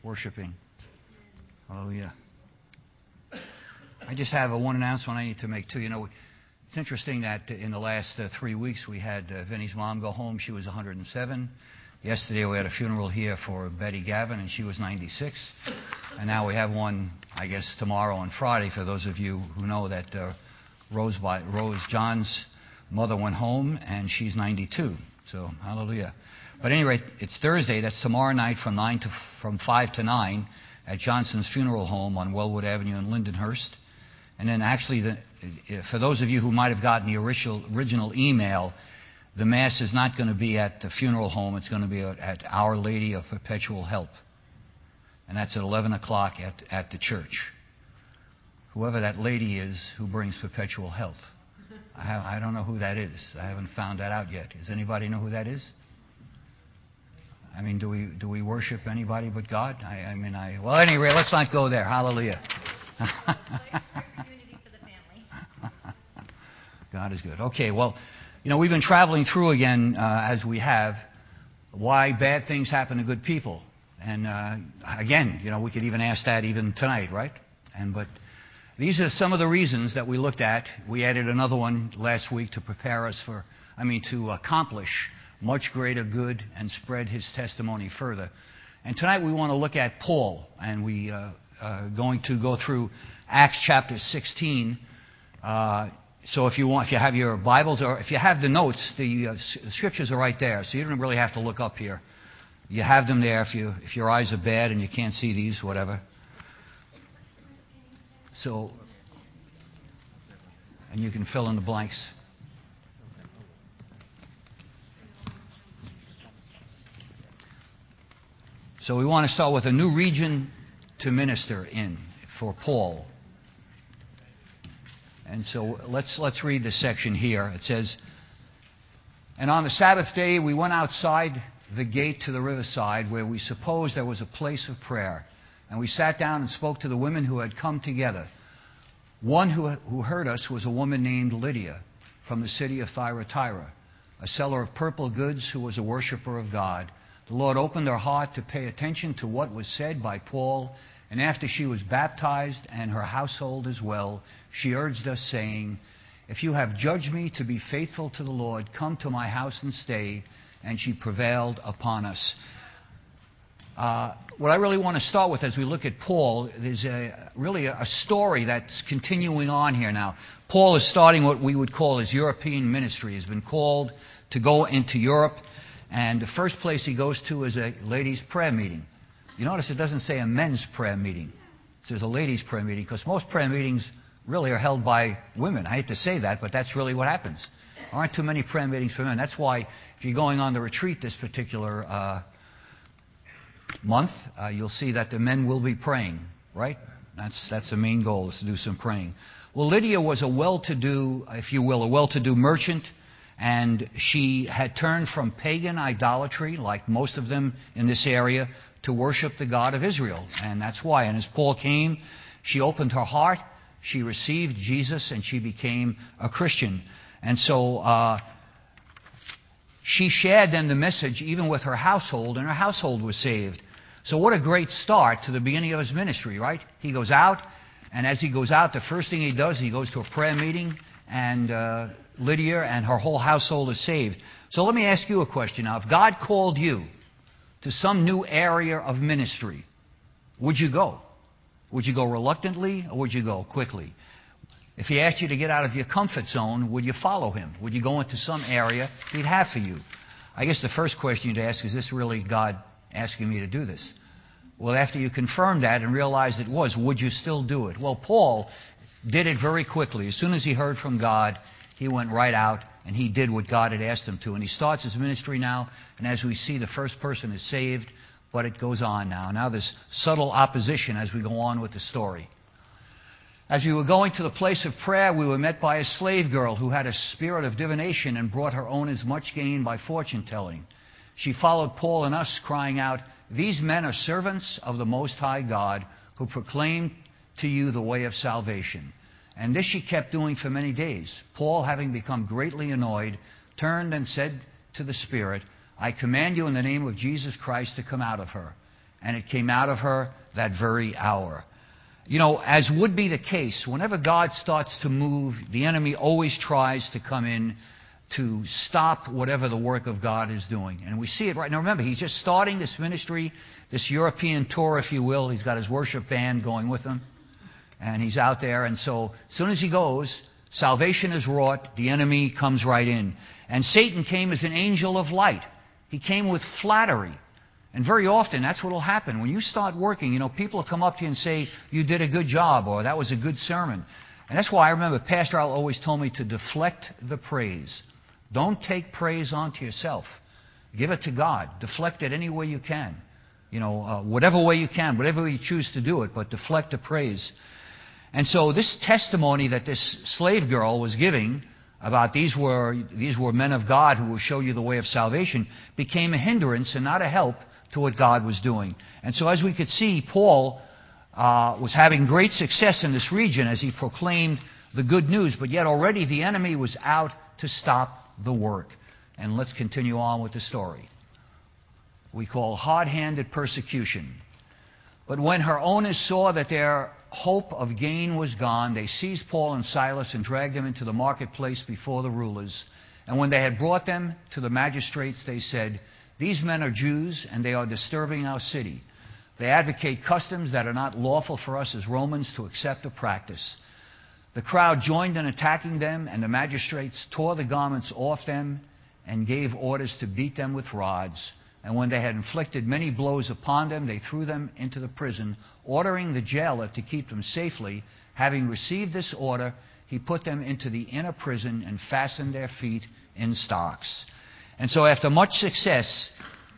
worshiping. Hallelujah. I just have one announcement I need to make too. You know, it's interesting that in the last 3 weeks we had Vinny's mom go home. She was 107. Yesterday we had a funeral here for Betty Gavin, and she was 96. And now we have one, I guess, tomorrow and Friday for those of you who know that Rose John's mother went home, and she's 92. So, hallelujah. But at any rate, it's Thursday. That's tomorrow night from 5 to 9 at Johnson's Funeral Home on Wellwood Avenue in Lindenhurst. And then actually, for those of you who might have gotten the original email, the Mass is not going to be at the funeral home. It's going to be at Our Lady of Perpetual Help. And that's at 11 o'clock at the church. Whoever that lady is who brings perpetual health. I don't know who that is. I haven't found that out yet. Does anybody know who that is? I mean, do we worship anybody but God? Well, anyway, let's not go there. Hallelujah. God is good. Okay, well, you know, we've been traveling through again, as we have, why bad things happen to good people. And again, you know, we could even ask that even tonight, right? But these are some of the reasons that we looked at. We added another one last week to prepare us to accomplish much greater good and spread his testimony further. And tonight we want to look at Paul, and we are going to go through Acts chapter 16. So if you have your Bibles, or if you have the notes, the scriptures are right there, so you don't really have to look up here. You have them there if your eyes are bad and you can't see these, whatever. So, and you can fill in the blanks. So we want to start with a new region to minister in for Paul. And so let's read this section here. It says, "And on the Sabbath day we went outside the gate to the riverside, where we supposed there was a place of prayer. And we sat down and spoke to the women who had come together. One who heard us was a woman named Lydia from the city of Thyatira, a seller of purple goods who was a worshiper of God. The Lord opened her heart to pay attention to what was said by Paul, and after she was baptized, and her household as well, she urged us, saying, 'If you have judged me to be faithful to the Lord, come to my house and stay.' And she prevailed upon us." What I really want to start with as we look at Paul, there's really a story that's continuing on here now. Paul is starting what we would call his European ministry. He's been called to go into Europe, and the first place he goes to is a ladies' prayer meeting. You notice it doesn't say a men's prayer meeting. It says a ladies' prayer meeting, because most prayer meetings really are held by women. I hate to say that, but that's really what happens. There aren't too many prayer meetings for men. That's why if you're going on the retreat this particular month, you'll see that the men will be praying, right? That's the main goal, is to do some praying. Well, Lydia was a well-to-do, if you will, a well-to-do merchant, and she had turned from pagan idolatry, like most of them in this area, to worship the God of Israel. And that's why. And as Paul came, she opened her heart, she received Jesus, and she became a Christian. And so she shared then the message even with her household, and her household was saved. So what a great start to the beginning of his ministry, right? He goes out, and as he goes out, the first thing he does, he goes to a prayer meeting, and Lydia and her whole household is saved. So let me ask you a question now. If God called you to some new area of ministry, would you go? Would you go reluctantly, or would you go quickly? If he asked you to get out of your comfort zone, would you follow him? Would you go into some area he'd have for you? I guess the first question you'd ask, is this really God asking me to do this? Well, after you confirmed that and realized it was, would you still do it? Well, Paul did it very quickly. As soon as he heard from God, he went right out and he did what God had asked him to. And he starts his ministry now, and as we see, the first person is saved, but it goes on now. Now there's subtle opposition as we go on with the story. As we were going to the place of prayer, we were met by a slave girl who had a spirit of divination and brought her owners much gain by fortune-telling. She followed Paul and us, crying out, "These men are servants of the Most High God, who proclaim to you the way of salvation." And this she kept doing for many days. Paul, having become greatly annoyed, turned and said to the spirit, "I command you in the name of Jesus Christ to come out of her." and it came out of her that very hour. You know, as would be the case, whenever God starts to move, the enemy always tries to come in to stop whatever the work of God is doing. And we see it right now. Remember, he's just starting this ministry, this European tour, if you will. He's got his worship band going with him, and he's out there. And so as soon as he goes, salvation is wrought, the enemy comes right in. And Satan came as an angel of light. He came with flattery. And very often, that's what will happen. When you start working, you know, people will come up to you and say, you did a good job, or that was a good sermon. And that's why I remember Pastor Al always told me to deflect the praise. Don't take praise onto yourself. Give it to God. Deflect it any way you can. You know, whatever way you can, whatever way you choose to do it, but deflect the praise. And so this testimony that this slave girl was giving about these were men of God who will show you the way of salvation became a hindrance and not a help to what God was doing. And so as we could see, Paul was having great success in this region as he proclaimed the good news, but yet already the enemy was out to stop the work. And let's continue on with the story. We call hard-handed persecution. But when her owners saw that their hope of gain was gone, they seized Paul and Silas and dragged them into the marketplace before the rulers. And when they had brought them to the magistrates, they said, "These men are Jews, and they are disturbing our city. They advocate customs that are not lawful for us as Romans to accept or practice." The crowd joined in attacking them, and the magistrates tore the garments off them and gave orders to beat them with rods. And when they had inflicted many blows upon them, they threw them into the prison, ordering the jailer to keep them safely. Having received this order, he put them into the inner prison and fastened their feet in stocks. And so after much success,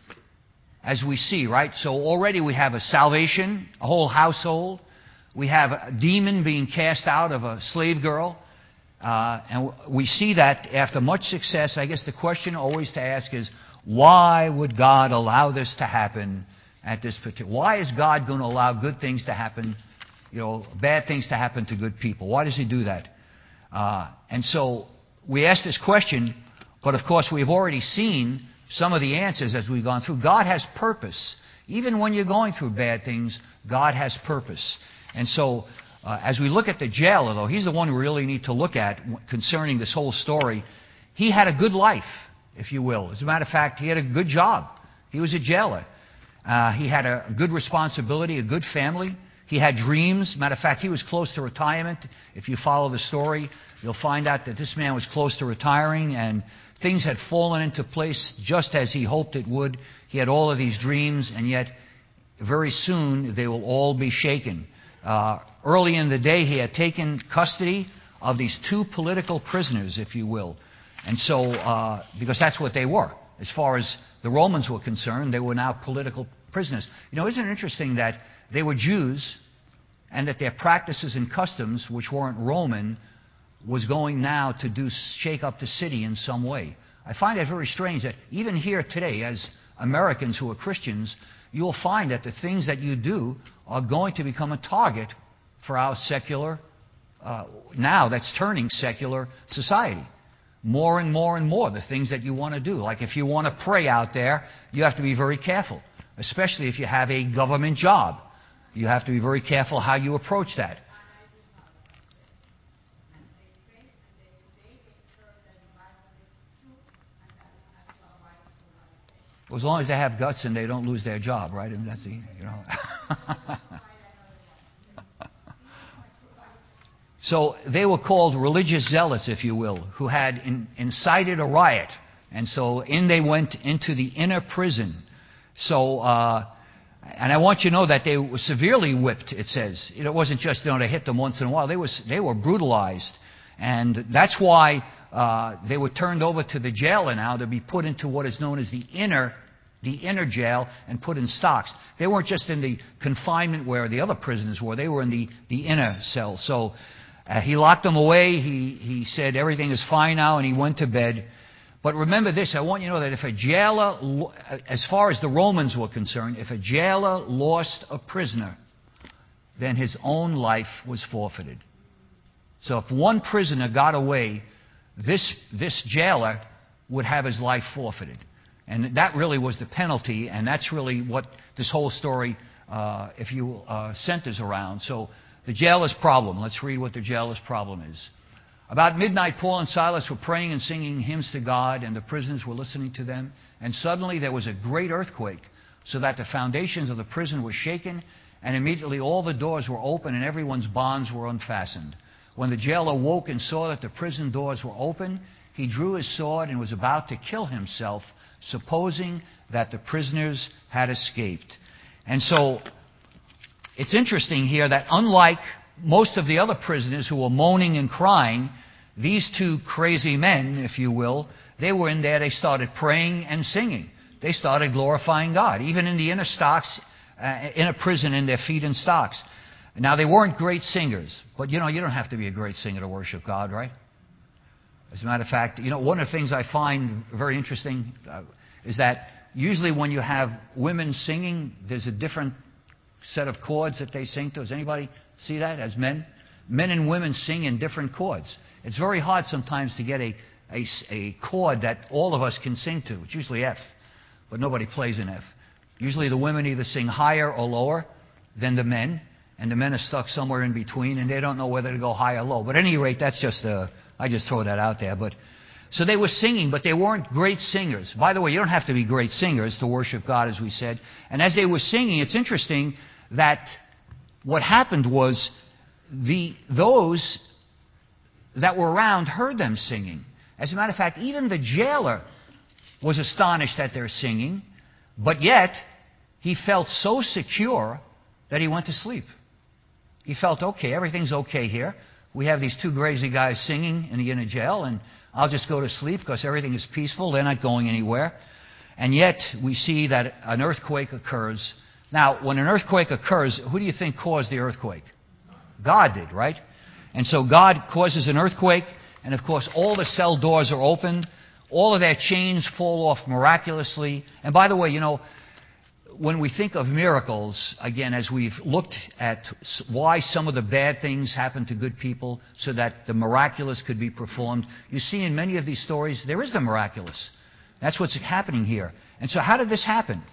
as we see, right? So already we have a salvation, a whole household. We have a demon being cast out of a slave girl. And we see that after much success, I guess the question always to ask is, why would God allow this to happen at this particular... Why is God going to allow good things to happen, you know, bad things to happen to good people? Why does he do that? And so we ask this question, but of course we've already seen some of the answers as we've gone through. God has purpose. Even when you're going through bad things, God has purpose. And so as we look at the jailer, though, he's the one we really need to look at concerning this whole story. He had a good life, if you will. As a matter of fact, he had a good job. He was a jailer. He had a good responsibility, a good family. He had dreams. Matter of fact, he was close to retirement. If you follow the story, you'll find out that this man was close to retiring, and things had fallen into place just as he hoped it would. He had all of these dreams, and yet very soon they will all be shaken. Early in the day, he had taken custody of these two political prisoners, if you will. And so, because that's what they were. As far as the Romans were concerned, they were now political prisoners. You know, isn't it interesting that they were Jews and that their practices and customs, which weren't Roman, was going now to shake up the city in some way? I find that very strange that even here today, as Americans who are Christians, you'll find that the things that you do are going to become a target for our secular, now that's turning secular society. More and more and more, the things that you want to do. Like if you want to pray out there, you have to be very careful, especially if you have a government job. You have to be very careful how you approach that. Well, as long as they have guts and they don't lose their job, right? And that's the, you know. So they were called religious zealots, if you will, who had incited a riot. And so they went into the inner prison. So, and I want you to know that they were severely whipped, it says. It wasn't just, you know, they hit them once in a while. They were brutalized. And that's why they were turned over to the jailer now to be put into what is known as the inner jail and put in stocks. They weren't just in the confinement where the other prisoners were. They were in the inner cell. So he locked them away. He said everything is fine now, and he went to bed. But remember this, I want you to know that if a jailer, as far as the Romans were concerned, if a jailer lost a prisoner, then his own life was forfeited. So if one prisoner got away, this jailer would have his life forfeited. And that really was the penalty, and that's really what this whole story, centers around. So the jailer's problem. Let's read what the jailer's problem is. About midnight, Paul and Silas were praying and singing hymns to God, and the prisoners were listening to them. And suddenly there was a great earthquake, so that the foundations of the prison were shaken, and immediately all the doors were open and everyone's bonds were unfastened. When the jailer woke and saw that the prison doors were open, he drew his sword and was about to kill himself, supposing that the prisoners had escaped. And so it's interesting here that unlike most of the other prisoners who were moaning and crying, these two crazy men, if you will, they were in there, they started praying and singing. They started glorifying God, even in the inner stocks, in a prison in their feet in stocks. Now, they weren't great singers, but you don't have to be a great singer to worship God, right? As a matter of fact, one of the things I find very interesting is that usually when you have women singing, there's a different set of chords that they sing to. Does anybody see that as men? Men and women sing in different chords. It's very hard sometimes to get a chord that all of us can sing to. It's usually F, but nobody plays an F. Usually the women either sing higher or lower than the men, and the men are stuck somewhere in between, and they don't know whether to go high or low. But at any rate, that's just I just throw that out there. But so they were singing, but they weren't great singers. By the way, you don't have to be great singers to worship God, as we said. And as they were singing, it's interesting that what happened was those that were around heard them singing. As a matter of fact, even the jailer was astonished at their singing, but yet he felt so secure that he went to sleep. He felt, okay, everything's okay here. We have these two crazy guys singing in the inner jail, and I'll just go to sleep because everything is peaceful. They're not going anywhere. And yet we see that an earthquake occurs. Now, when an earthquake occurs, who do you think caused the earthquake? God did, right? And so God causes an earthquake, and of course all the cell doors are opened. All of their chains fall off miraculously. And by the way, when we think of miracles, again, as we've looked at why some of the bad things happen to good people so that the miraculous could be performed, you see in many of these stories, there is the miraculous. That's what's happening here. And so how did this happen?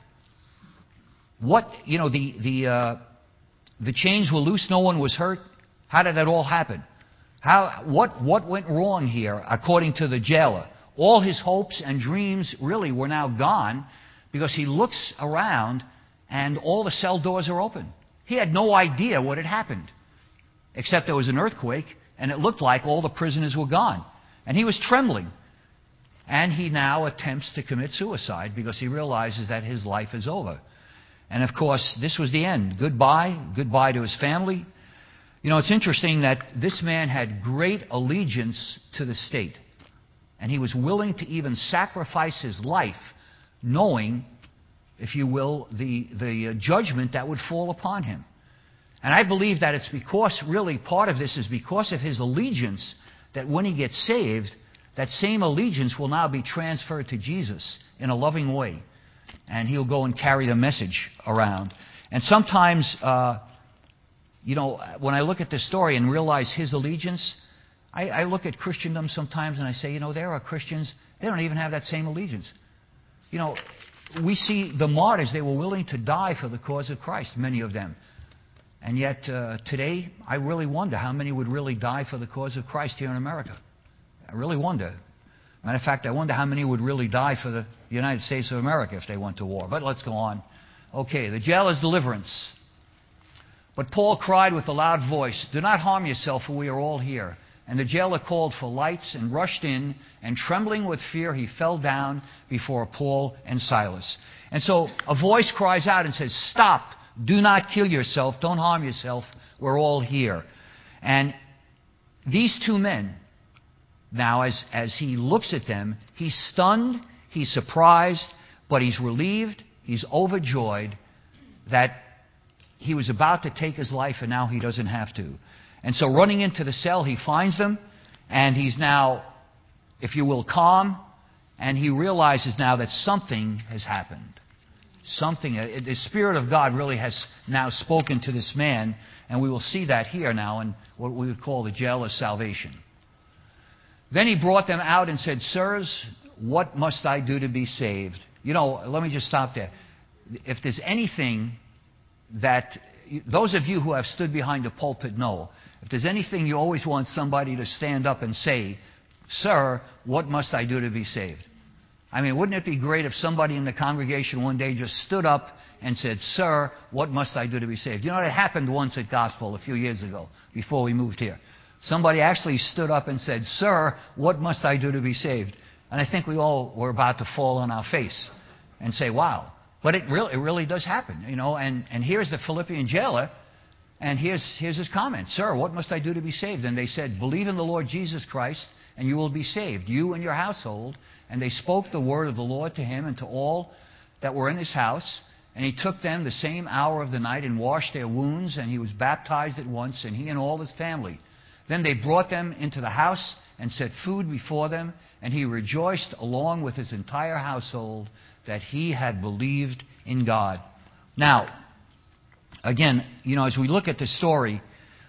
The chains were loose, no one was hurt. How did that all happen? What went wrong here, according to the jailer? All his hopes and dreams really were now gone, because he looks around and all the cell doors are open. He had no idea what had happened, except there was an earthquake and it looked like all the prisoners were gone. And he was trembling. And he now attempts to commit suicide because he realizes that his life is over. And of course, this was the end. Goodbye to his family. It's interesting that this man had great allegiance to the state. And he was willing to even sacrifice his life, knowing, if you will, the judgment that would fall upon him. And I believe that it's because, really, part of this is because of his allegiance, that when he gets saved, that same allegiance will now be transferred to Jesus in a loving way. And he'll go and carry the message around. And sometimes, when I look at this story and realize his allegiance, I look at Christendom sometimes and I say, there are Christians, they don't even have that same allegiance. We see the martyrs, they were willing to die for the cause of Christ, many of them. And yet today, I really wonder how many would really die for the cause of Christ here in America. I really wonder. Matter of fact, I wonder how many would really die for the United States of America if they went to war. But let's go on. Okay, the jailer's deliverance. But Paul cried with a loud voice, "Do not harm yourself, for we are all here." And the jailer called for lights and rushed in, and trembling with fear, he fell down before Paul and Silas. And so a voice cries out and says, "Stop! Do not kill yourself. Don't harm yourself. We're all here." And these two men, now as he looks at them, he's stunned, he's surprised, but he's relieved, he's overjoyed that he was about to take his life and now he doesn't have to. And so running into the cell, he finds them, and he's now, if you will, calm, and he realizes now that something has happened. The Spirit of God really has now spoken to this man, and we will see that here now in what we would call the jailer's salvation. Then he brought them out and said, "Sirs, what must I do to be saved?" let me just stop there. If there's anything that, those of you who have stood behind the pulpit know, if there's anything you always want somebody to stand up and say, "Sir, what must I do to be saved?" I mean, wouldn't it be great if somebody in the congregation one day just stood up and said, "Sir, what must I do to be saved?" You know, it happened once at Gospel a few years ago, before we moved here. Somebody actually stood up and said, "Sir, what must I do to be saved?" And I think we all were about to fall on our face and say, "Wow." But it really does happen, and here's the Philippian jailer, and here's his comment, "Sir, what must I do to be saved?" And they said, "Believe in the Lord Jesus Christ, and you will be saved, you and your household." And they spoke the word of the Lord to him and to all that were in his house. And he took them the same hour of the night and washed their wounds, and he was baptized at once, and he and all his family. Then they brought them into the house and set food before them, and he rejoiced along with his entire household that he had believed in God. Now, again, as we look at the story,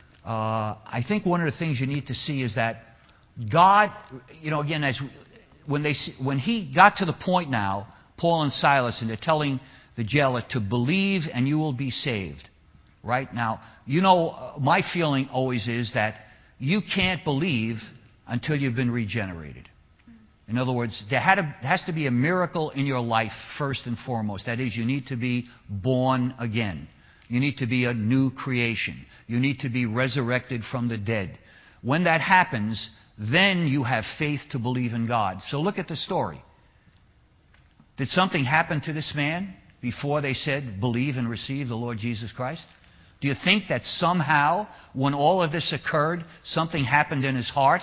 I think one of the things you need to see is that God, again, when he got to the point now, Paul and Silas, and they're telling the jailer to believe and you will be saved. Right? Now, my feeling always is that you can't believe until you've been regenerated. In other words, there has to be a miracle in your life first and foremost. That is, you need to be born again. You need to be a new creation. You need to be resurrected from the dead. When that happens, then you have faith to believe in God. So look at the story. Did something happen to this man before they said, "Believe and receive the Lord Jesus Christ"? Do you think that somehow, when all of this occurred, something happened in his heart?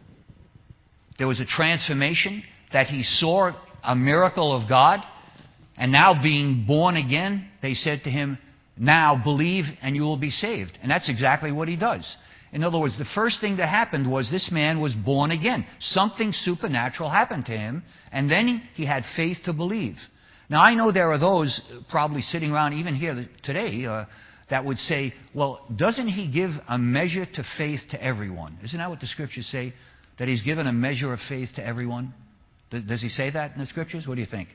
There was a transformation, that he saw a miracle of God, and now being born again, they said to him, "Now believe and you will be saved." And that's exactly what he does. In other words, the first thing that happened was this man was born again. Something supernatural happened to him, and then he had faith to believe. Now, I know there are those probably sitting around even here today that would say, "Well, doesn't he give a measure to faith to everyone?" Isn't that what the Scriptures say? That he's given a measure of faith to everyone? Does he say that in the Scriptures? What do you think?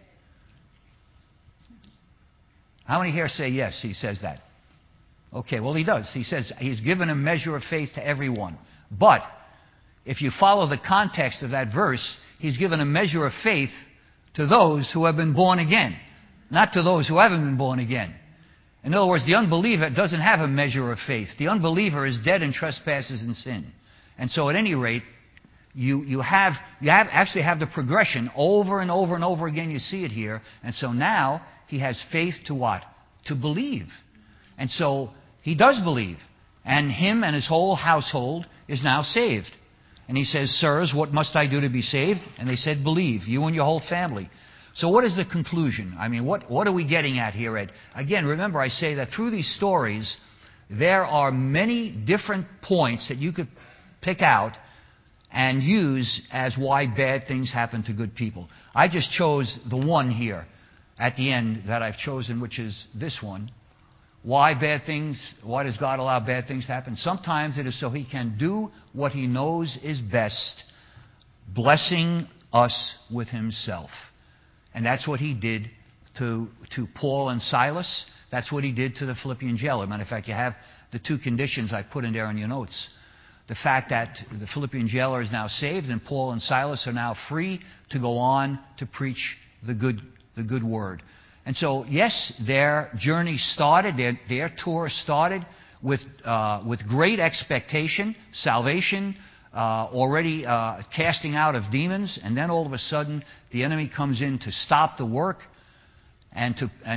How many here say yes, he says that? Okay, well, he does. He says he's given a measure of faith to everyone. But if you follow the context of that verse, he's given a measure of faith to those who have been born again, not to those who haven't been born again. In other words, the unbeliever doesn't have a measure of faith. The unbeliever is dead in trespasses and sin. And so at any rate, you actually have the progression over and over and over again. You see it here. And so now he has faith to what? To believe. And so he does believe. And him and his whole household is now saved. And he says, "Sirs, what must I do to be saved?" And they said, "Believe, you and your whole family." So what is the conclusion? I mean, what are we getting at here, Ed? Again, remember I say that through these stories, there are many different points that you could pick out and use as why bad things happen to good people. I just chose the one here at the end that I've chosen, which is this one. Why does God allow bad things to happen? Sometimes it is so he can do what he knows is best, blessing us with himself. And that's what he did to Paul and Silas. That's what he did to the Philippian jailer. Matter of fact, you have the two conditions I put in there in your notes. The fact that the Philippian jailer is now saved and Paul and Silas are now free to go on to preach the good word. And so, yes, their journey started, their tour started with great expectation, salvation, already casting out of demons, and then all of a sudden the enemy comes in to stop the work and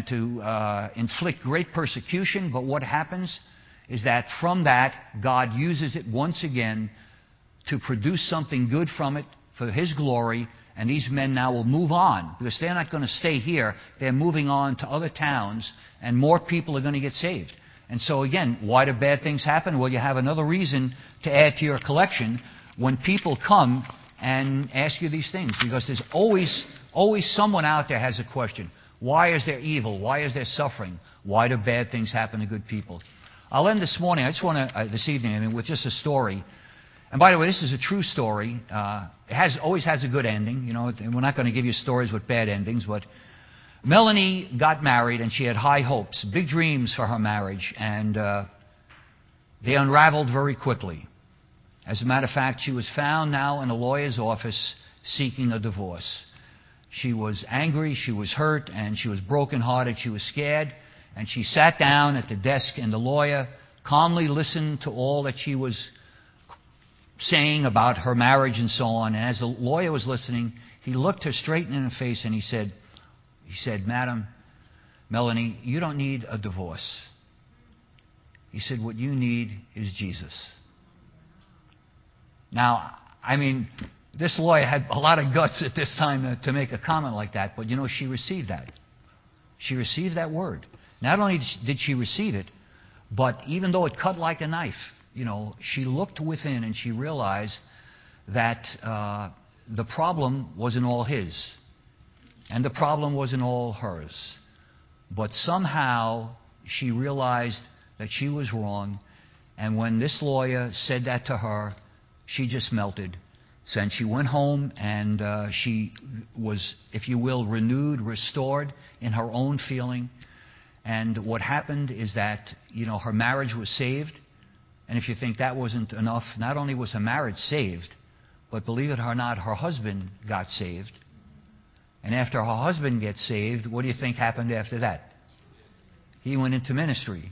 to inflict great persecution. But what happens is that from that, God uses it once again to produce something good from it for his glory, and these men now will move on, because they're not going to stay here. They're moving on to other towns, and more people are going to get saved. And so again, why do bad things happen? Well, you have another reason to add to your collection when people come and ask you these things, because there's always someone out there has a question. Why is there evil? Why is there suffering? Why do bad things happen to good people? I'll end this morning. I just want to, this evening, with just a story. And by the way, this is a true story. It always has a good ending. We're not going to give you stories with bad endings, but Melanie got married, and she had high hopes, big dreams for her marriage, and they unraveled very quickly. As a matter of fact, she was found now in a lawyer's office seeking a divorce. She was angry, she was hurt, and she was brokenhearted, she was scared, and she sat down at the desk, and the lawyer calmly listened to all that she was saying about her marriage and so on. And as the lawyer was listening, he looked her straight in the face and he said, Madam, Melanie, you don't need a divorce. He said, what you need is Jesus. Now, I mean, this lawyer had a lot of guts at this time to make a comment like that, but she received that. She received that word. Not only did she receive it, but even though it cut like a knife, she looked within and she realized that the problem wasn't all his, and the problem wasn't all hers. But somehow she realized that she was wrong, and when this lawyer said that to her, she just melted. So, and she went home, and she was, if you will, renewed, restored in her own feeling. And what happened is that, her marriage was saved. And if you think that wasn't enough, not only was her marriage saved, but believe it or not, her husband got saved. And after her husband gets saved, what do you think happened after that? He went into ministry.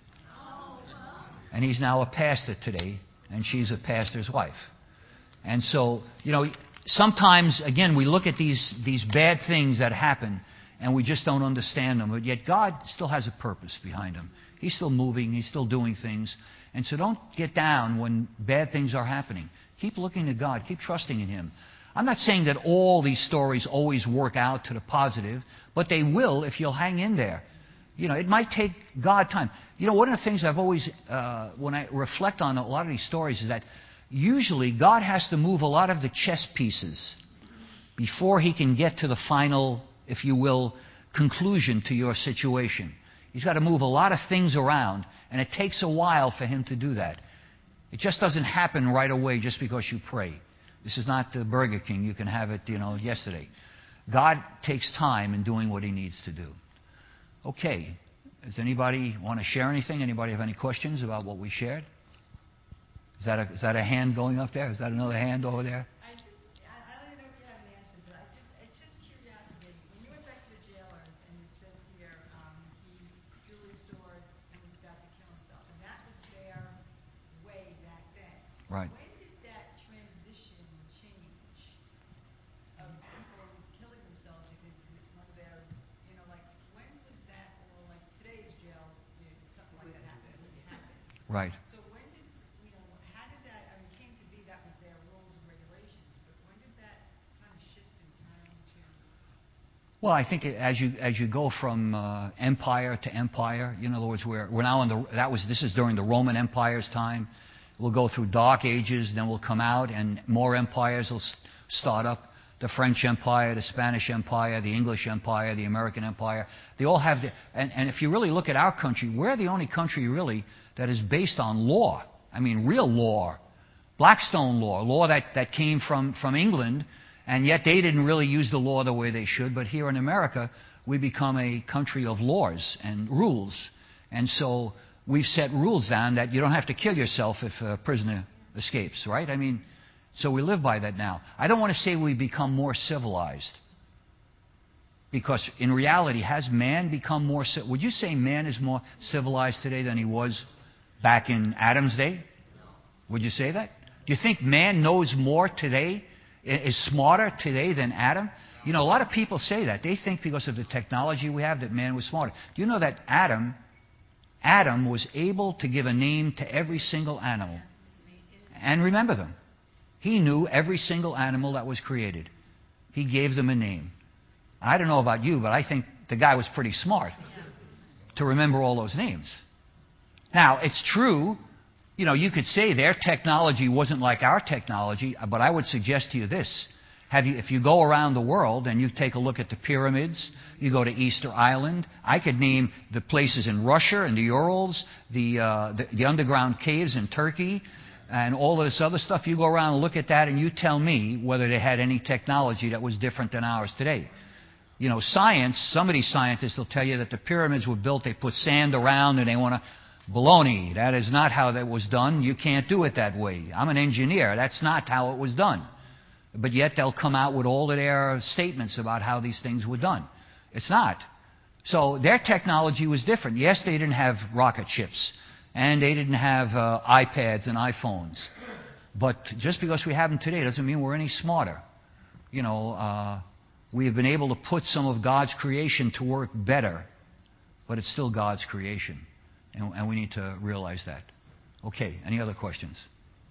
And he's now a pastor today, and she's a pastor's wife. And so, sometimes, again, we look at these bad things that happen, and we just don't understand them. But yet God still has a purpose behind them. He's still moving. He's still doing things. And so don't get down when bad things are happening. Keep looking to God. Keep trusting in Him. I'm not saying that all these stories always work out to the positive, but they will if you'll hang in there. It might take God time. One of the things I've always, when I reflect on a lot of these stories, is that usually God has to move a lot of the chess pieces before He can get to the final, if you will, conclusion to your situation. He's got to move a lot of things around, and it takes a while for Him to do that. It just doesn't happen right away just because you pray. This is not the Burger King. You can have it, yesterday. God takes time in doing what He needs to do. Okay. Does anybody want to share anything? Anybody have any questions about what we shared? Is that a hand going up there? Is that another hand over there? I don't know if you have an answer, but it's just curiosity. When you went back to the jailers, and it says here, he drew his sword and was about to kill himself, and that was their way back then. Right. When did that transition change of people killing themselves because one of their, when was that, or like today's jail, something like that happened? Right. So when did, how did that, it came to be that was their rules and regulations, but when did that kind of shift and turn to? Well, I think as you go from empire to empire, in other words, we're now this is during the Roman Empire's time. We'll go through dark ages, then we'll come out, and more empires will start up. The French Empire, the Spanish Empire, the English Empire, the American Empire. They all have and if you really look at our country, we're the only country really that is based on law. I mean, real law. Blackstone law that came from England, and yet they didn't really use the law the way they should. But here in America, we become a country of laws and rules. And so we've set rules down that you don't have to kill yourself if a prisoner escapes, right? I mean, so we live by that now. I don't want to say we become more civilized, because in reality, has man become more would you say man is more civilized today than he was back in Adam's day? Would you say that? Do you think man knows more today, is smarter today than Adam? A lot of people say that. They think because of the technology we have that man was smarter. Do you know that Adam was able to give a name to every single animal and remember them? He knew every single animal that was created. He gave them a name. I don't know about you, but I think the guy was pretty smart to remember all those names. Now, it's true, you could say their technology wasn't like our technology, but I would suggest to you this. If you go around the world and you take a look at the pyramids, you go to Easter Island, I could name the places in Russia and the Urals, the underground caves in Turkey, and all of this other stuff. You go around and look at that and you tell me whether they had any technology that was different than ours today. You know, science, some of these scientists will tell you that the pyramids were built, they put sand around and they want to... Baloney. That is not how that was done. You can't do it that way. I'm an engineer. That's not how it was done. But yet they'll come out with all of their statements about how these things were done. It's not. So their technology was different. Yes, they didn't have rocket ships, and they didn't have iPads and iPhones. But just because we have them today doesn't mean we're any smarter. You know, we have been able to put some of God's creation to work better, but it's still God's creation. And we need to realize that. Okay, any other questions?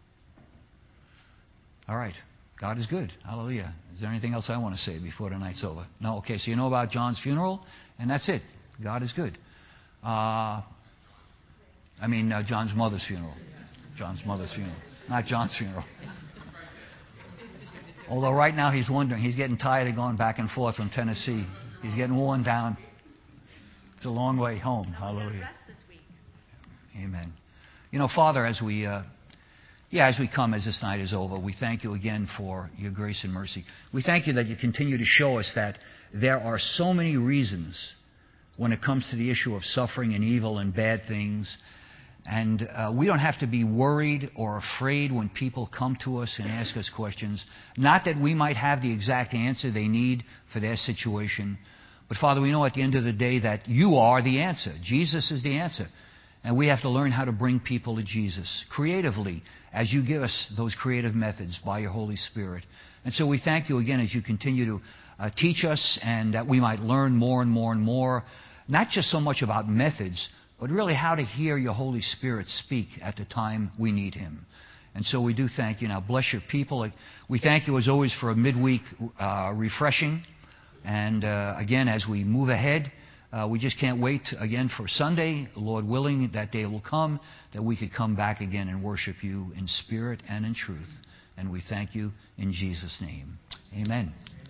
All right. God is good. Hallelujah. Is there anything else I want to say before the night's over? No? Okay, so you know about John's funeral, and that's it. God is good. John's mother's funeral. John's mother's funeral. Not John's funeral. Although right now he's wondering, he's getting tired of going back and forth from Tennessee. He's getting worn down. It's a long way home. Hallelujah. Amen. You know, Father, as we come as this night is over, we thank you again for your grace and mercy. We thank you that you continue to show us that there are so many reasons when it comes to the issue of suffering and evil and bad things. And we don't have to be worried or afraid when people come to us and ask us questions. Not that we might have the exact answer they need for their situation. But Father, we know at the end of the day that you are the answer. Jesus is the answer. And we have to learn how to bring people to Jesus creatively as you give us those creative methods by your Holy Spirit. And so we thank you again as you continue to teach us, and that we might learn more and more and more, not just so much about methods, but really how to hear your Holy Spirit speak at the time we need him. And so we do thank you. Now bless your people. We thank you as always for a midweek refreshing. And again, as we move ahead, we just can't wait again for Sunday. Lord willing, that day will come, that we could come back again and worship you in spirit and in truth. And we thank you in Jesus' name. Amen.